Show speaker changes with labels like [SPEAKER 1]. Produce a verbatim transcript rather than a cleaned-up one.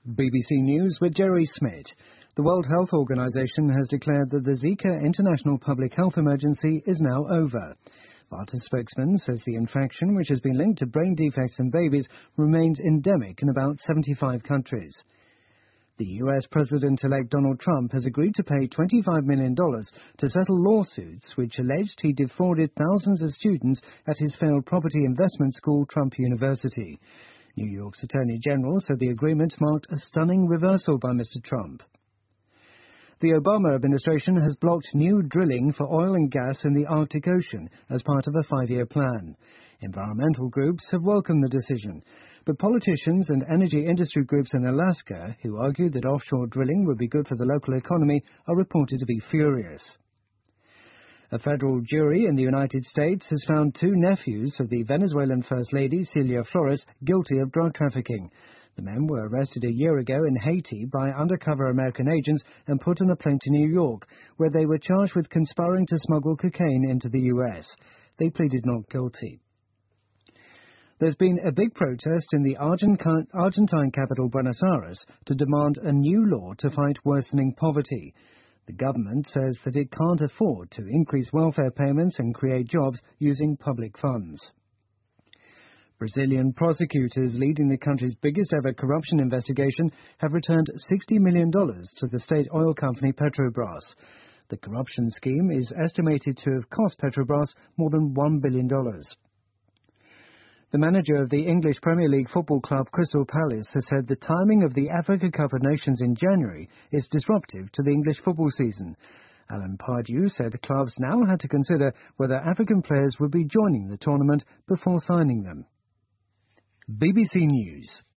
[SPEAKER 1] B B C News with Jerry Smith. The World Health Organization has declared that the Zika international public health emergency is now over. But a spokesman says the infection, which has been linked to brain defects in babies, remains endemic in about seventy-five countries. The U S President-elect Donald Trump has agreed to pay twenty-five million dollars to settle lawsuits which alleged he defrauded thousands of students at his failed property investment school, Trump University. New York's Attorney General said the agreement marked a stunning reversal by Mister Trump. The Obama administration has blocked new drilling for oil and gas in the Arctic Ocean as part of a five-year plan. Environmental groups have welcomed the decision, but politicians and energy industry groups in Alaska, who argued that offshore drilling would be good for the local economy, are reported to be furious. A federal jury in the United States has found two nephews of the Venezuelan First Lady, Celia Flores, guilty of drug trafficking. The men were arrested a year ago in Haiti by undercover American agents and put on a plane to New York, where they were charged with conspiring to smuggle cocaine into the U S. They pleaded not guilty. There's been a big protest in the Argentine capital, Buenos Aires, to demand a new law to fight worsening poverty. The government says that it can't afford to increase welfare payments and create jobs using public funds. Brazilian prosecutors leading the country's biggest ever corruption investigation have returned sixty million dollars to the state oil company Petrobras. The corruption scheme is estimated to have cost Petrobras more than one billion dollars. The manager of the English Premier League football club Crystal Palace has said the timing of the Africa Cup of Nations in January is disruptive to the English football season. Alan Pardew said the clubs now had to consider whether African players would be joining the tournament before signing them. B B C News.